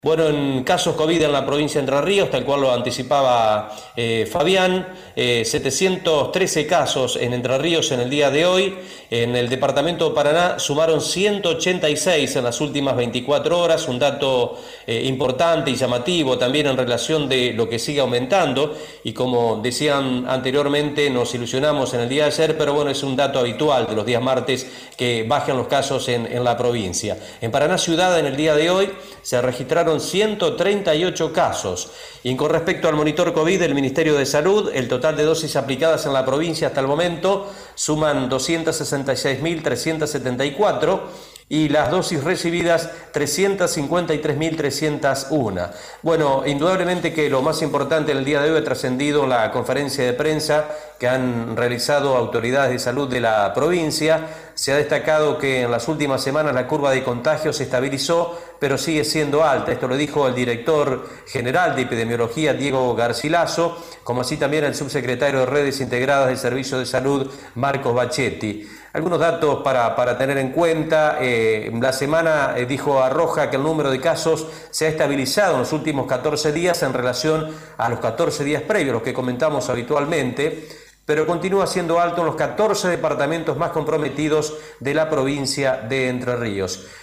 Bueno, en casos COVID en la provincia de Entre Ríos, tal cual lo anticipaba Fabián, 713 casos en Entre Ríos en el día de hoy. En el departamento de Paraná sumaron 186 en las últimas 24 horas, un dato importante y llamativo también en relación de lo que sigue aumentando. Y como decían anteriormente, nos ilusionamos en el día de ayer, pero bueno, es un dato habitual de los días martes que bajan los casos en la provincia. En Paraná Ciudad, en el día de hoy, se registraron 138 casos. Y con respecto al monitor COVID del Ministerio de Salud, el total de dosis aplicadas en la provincia hasta el momento suman 266.374 y las dosis recibidas 353.301. Bueno, indudablemente que lo más importante en el día de hoy ha trascendido la conferencia de prensa que han realizado autoridades de salud de la provincia. Se ha destacado que en las últimas semanas la curva de contagios se estabilizó, pero sigue siendo alta. Esto lo dijo el director general de epidemiología, Diego Garcilaso, como así también el subsecretario de Redes Integradas del Servicio de Salud, Marcos Bachetti. Algunos datos para tener en cuenta. La semana dijo Arroja que el número de casos se ha estabilizado en los últimos 14 días en relación a los 14 días previos, los que comentamos habitualmente, pero continúa siendo alto en los 14 departamentos más comprometidos de la provincia de Entre Ríos.